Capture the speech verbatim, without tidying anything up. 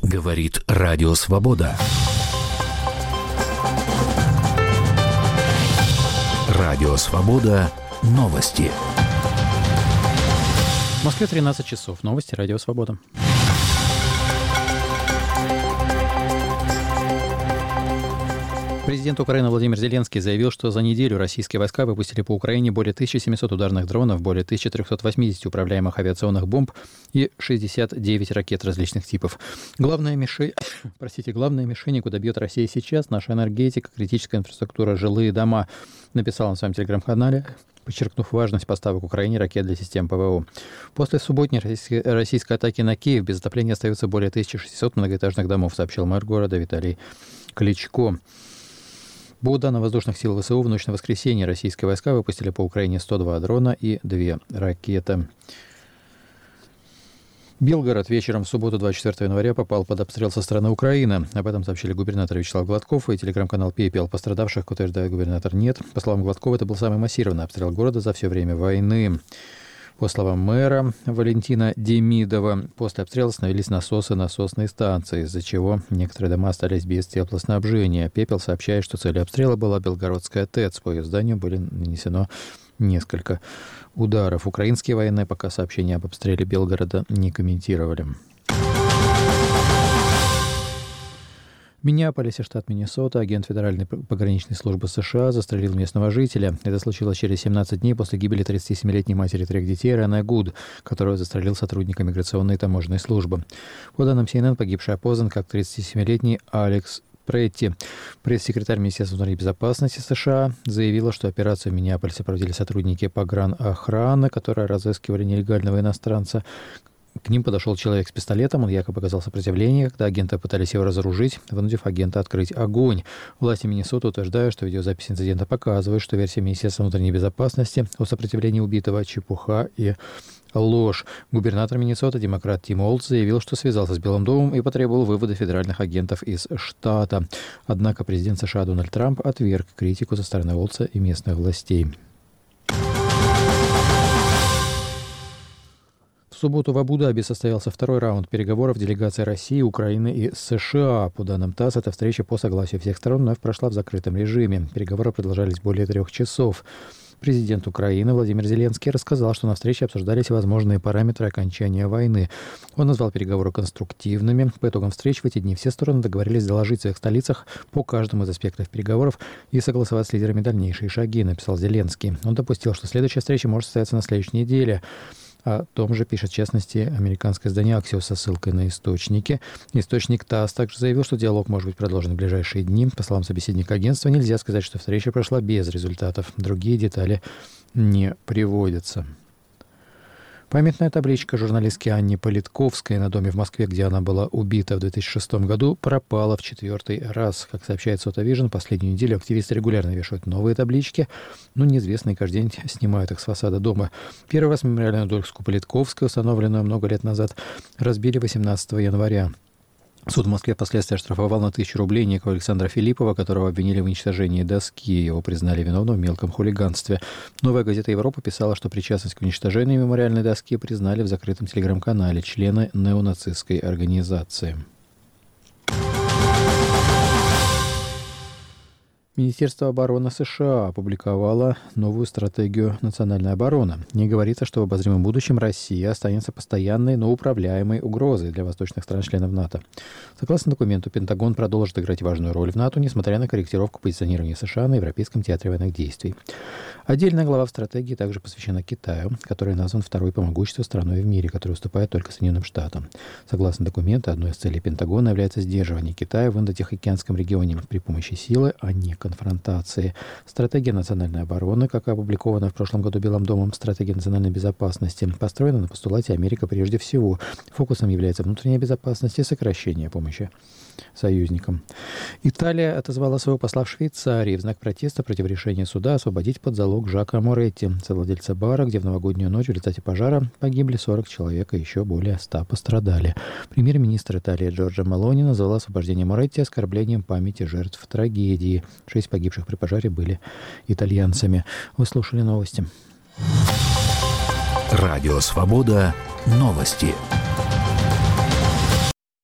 Говорит Радио Свобода. Радио Свобода. Новости. В Москве тринадцать часов. Новости Радио Свобода. Президент Украины Владимир Зеленский заявил, что за неделю российские войска выпустили по Украине более тысячи семисот ударных дронов, более тысяча триста восемьдесят управляемых авиационных бомб и шестьдесят девять ракет различных типов. Главная мишень, простите, главная мишень, куда бьет Россия сейчас, наша энергетика, критическая инфраструктура, жилые дома, написал он в своем телеграм-канале, подчеркнув важность поставок Украине ракет для систем ПВО. После субботней российской, российской атаки на Киев без отопления остается более тысячи шестисот многоэтажных домов, сообщил мэр города Виталий Кличко. По данным воздушных сил ВСУ, в ночь на воскресенье российские войска выпустили по Украине сто два дрона и две ракеты. Белгород вечером в субботу, двадцать четвёртого января, попал под обстрел со стороны Украины. Об этом сообщили губернатор Вячеслав Гладков и телеграм-канал «Пепел». Пострадавших, как утверждает губернатор, нет. По словам Гладкова, это был самый массированный обстрел города за все время войны. По словам мэра Валентина Демидова, после обстрела остановились насосы насосной станции, из-за чего некоторые дома остались без теплоснабжения. «Пепел» сообщает, что целью обстрела была Белгородская ТЭЦ. По ее зданию были нанесено несколько ударов. Украинские военные пока сообщения об обстреле Белгорода не комментировали. В Миннеаполисе, штат Миннесота, агент Федеральной пограничной службы США застрелил местного жителя. Это случилось через семнадцать дней после гибели тридцатисемилетней матери трех детей Рене Гуд, которую застрелил сотрудник миграционной таможенной службы. По данным Си Эн Эн, погибший опознан как тридцатисемилетний Алекс Претти. Пресс-секретарь Министерства внутренней безопасности США заявила, что операцию в Миннеаполисе проводили сотрудники погранохраны, которые разыскивали нелегального иностранца. К ним подошел человек с пистолетом, он якобы оказал сопротивление, когда агенты пытались его разоружить, вынудив агента открыть огонь. Власти Миннесоты утверждают, что видеозапись инцидента показывает, что версия Министерства внутренней безопасности о сопротивлении убитого — чепуха и ложь. Губернатор Миннесоты, демократ Тим Олдс, заявил, что связался с Белым домом и потребовал вывода федеральных агентов из штата. Однако президент США Дональд Трамп отверг критику со стороны Олдса и местных властей. В субботу в Абу-Даби состоялся второй раунд переговоров делегаций России, Украины и США. По данным ТАСС, эта встреча по согласию всех сторон вновь прошла в закрытом режиме. Переговоры продолжались более трех часов. Президент Украины Владимир Зеленский рассказал, что на встрече обсуждались возможные параметры окончания войны. Он назвал переговоры конструктивными. По итогам встреч в эти дни все стороны договорились доложить в своих столицах по каждому из аспектов переговоров и согласовать с лидерами дальнейшие шаги, написал Зеленский. Он допустил, что следующая встреча может состояться на следующей неделе. О том же пишет, в частности, американское издание «Аксиос» со ссылкой на источники. Источник ТАСС также заявил, что диалог может быть продолжен в ближайшие дни. По словам собеседника агентства, нельзя сказать, что встреча прошла без результатов. Другие детали не приводятся. Памятная табличка журналистки Анне Политковской на доме в Москве, где она была убита в две тысячи шестом году, пропала в четвертый раз. Как сообщает Сотавижн, последнюю неделю активисты регулярно вешают новые таблички, но неизвестные каждый день снимают их с фасада дома. Первый раз мемориальную доску Политковской, установленную много лет назад, разбили восемнадцатого января. Суд в Москве впоследствии оштрафовал на тысячу рублей некого Александра Филиппова, которого обвинили в уничтожении доски. Его признали виновным в мелком хулиганстве. Новая газета «Европа» писала, что причастность к уничтожению мемориальной доски признали в закрытом телеграм-канале члены неонацистской организации. Министерство обороны США опубликовало новую стратегию национальной обороны. В ней говорится, что в обозримом будущем Россия останется постоянной, но управляемой угрозой для восточных стран-членов НАТО. Согласно документу, Пентагон продолжит играть важную роль в НАТО, несмотря на корректировку позиционирования США на Европейском театре военных действий. Отдельная глава в стратегии также посвящена Китаю, который назван второй по могуществу страной в мире, который уступает только Соединенным Штатам. Согласно документу, одной из целей Пентагона является сдерживание Китая в Индо-Тихоокеанском регионе при помощи силы, а не конфронтации. Стратегия национальной обороны, как опубликована в прошлом году Белым домом, стратегия национальной безопасности, построена на постулате «Америка прежде всего». Фокусом является внутренняя безопасность и сокращение помощи союзникам. Италия отозвала своего посла в Швейцарии в знак протеста против решения суда освободить под залог Жака Моретти, совладельца бара, где в новогоднюю ночь в результате пожара погибли сорок человек, и еще более ста пострадали. Премьер-министр Италии Джорджа Мелони назвал освобождение Моретти оскорблением памяти жертв трагедии. Шесть погибших при пожаре были итальянцами. Вы слушали новости. Радио Свобода. Новости.